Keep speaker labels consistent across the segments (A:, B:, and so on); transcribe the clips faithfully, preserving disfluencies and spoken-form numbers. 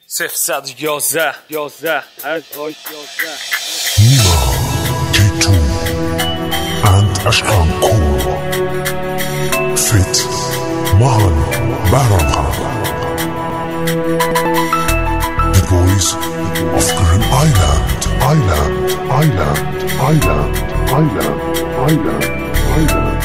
A: صفر صد یازده یازده هر تاش یازده
B: Niemand geht du and Ashkan cool Fit Mahan Barabha The boys of Green Island Island Island Island Island Island Island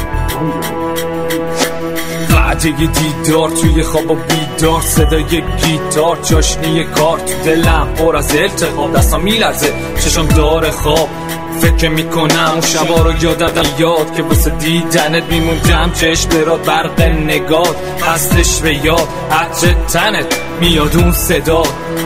A: وعده دیدار توی خواب و بیدار، صدای گیتار چاشنی کار تو دلم پر از التهاب، دستم میلرزه چشم داره خواب، فکر میکنم اون شبا رو یادم یاد که واسه دیدنت میموندم، چشم برات برق نگات هستش به یاد، عطر تنت میاد اون صدا،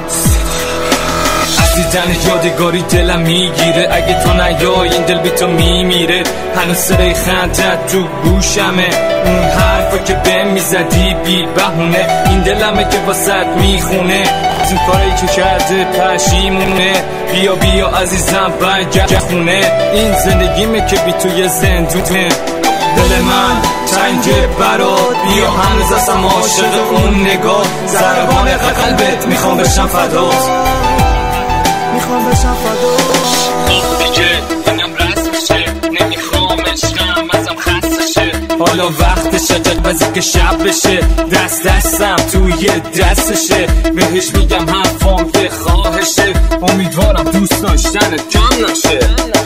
A: دیدن یادگاری دلم میگیره، اگه تو نیای این دل بی تو میمیره، هنوز صدای خندت تو گوشمه، اون حرفا که بهم میزدی بی بهونه، این دلمه که واسط میخونه، از این کاری که کرده پشیمونه، بیا بیا عزیزم برگرد خونه، این زندگیمه که بی توی زندونه، دل من تنگه برات، بیا هنوز ازم عاشق اون نگاه، ضربان قلبت میخوام بشم فدات،
C: میخوام بشم فداش،
A: دیگه اینم رسمشه، نمیخوام عشقم ازم خستشه، حالا وقتشه قلبزی که شب بشه، دست دستم توی دستشه، بهش میگم حرفام که خواهشه، امیدوارم دوست داشتنت کم نشه،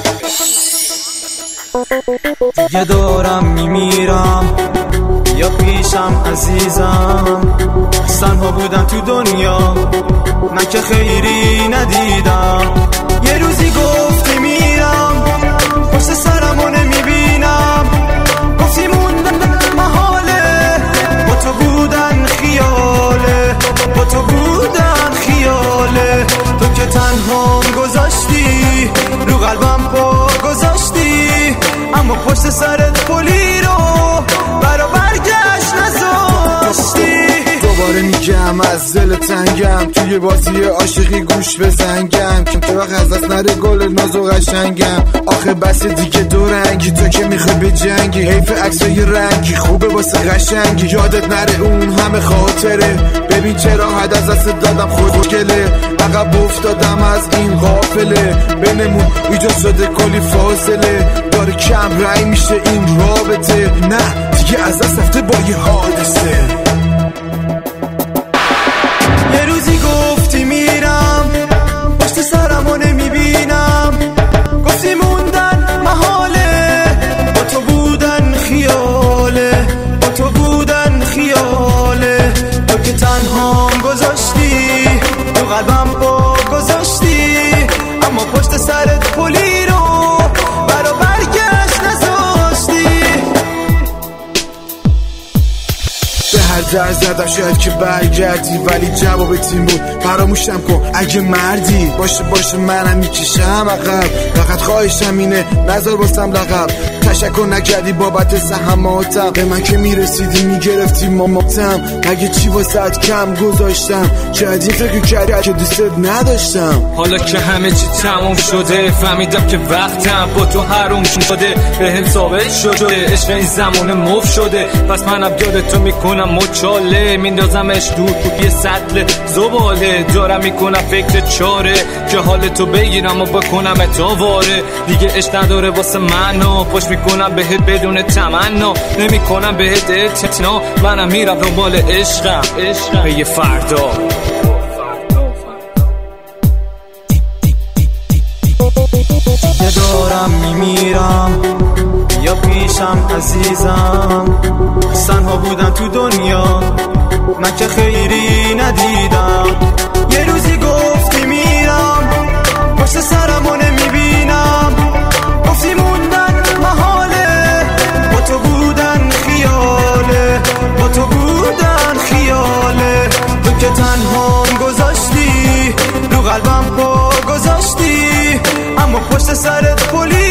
C: دیگه دارم میمیرم یا پیشم عزیزم، تنها بودم تو دنیا من که خیری ندیدم، یه روزی گفتی میرم پشت سرمو نمیبینم، گفتی موندن محاله، با تو بودن خیاله، با تو بودن خیاله، تو که تنها گذاشتی رو قلبم پا گذاشتی، اما پشت سرت پلی رو برا برگشت نذاشتی، دوباره میگم از دل تنگم توی بازی عاشقی گوش بزنگم، که تو وقت از دست نره گل ناز و قشنگم، آخه بس دیگه دو رنگی، تو که میخوای به جنگی، حیف عکسای رنگی خوبه واسه قشنگی، یادت نره اون همه خاطره، ببین چرا حد از دست دادم خودگله، عقب افتادم از این قافله، بینمون ایجاد شده کلی فاصله، داره کم رنگ میشه این رابطه، نه دیگه از دست رفته با یه حادثه، یه روزی گفتی میرم پشت سرمو نمیبینم، گفتی موندن محاله، با تو بودن خیاله، با تو بودن خیاله، تو که تنهام گذاشتی تو قلبم با گذاشتی، اما پشت سرت پلی رو برا برگشت نذاشتی، به هر در زدم شاید که برگردی، ولی جواب تیم بود فراموشم کن اگه مردی، باشه باشه منم میکشم عقب، فقط خواهشم اینه نذار باسم لقب، تشکر نکردی بابت زحماتم، به من که میرسیدی میگرفتی ماماتم، اگه چی واسه کم گذاشتم، شاید این فکر کردی که دوست نداشتم،
A: حالا که همه چی تموم شده فهمیدم که وقتم با تو حروم شده، به هم ثابت شده عشق این زمان مف شده، پس منم یاد تو میکنم مچاله، میندازمش دور تو یه سطل زباله، دارم میکنم فکر چاره که حال تو بگیرم و بکنم اتاواره، دیگه عشق نداره واسه منو، پشت میکنم بهت بدون تمنا، نمیکنم بهت اتنا، منم میرم دنبال عشقم عشقم به یه فردا،
C: دیگه دارم میمیرم یا پیشم عزیزم، تنها بودم تو دنیا من که خیری ندیدم، یه روزی گفتی میرم پشت سرمو نمیبینم، گفتی موندن محاله، با تو بودن خیاله، با تو بودن خیاله، تو که تنهام گذاشتی رو قلبم پا گذاشتی، اما پشت سرت پلی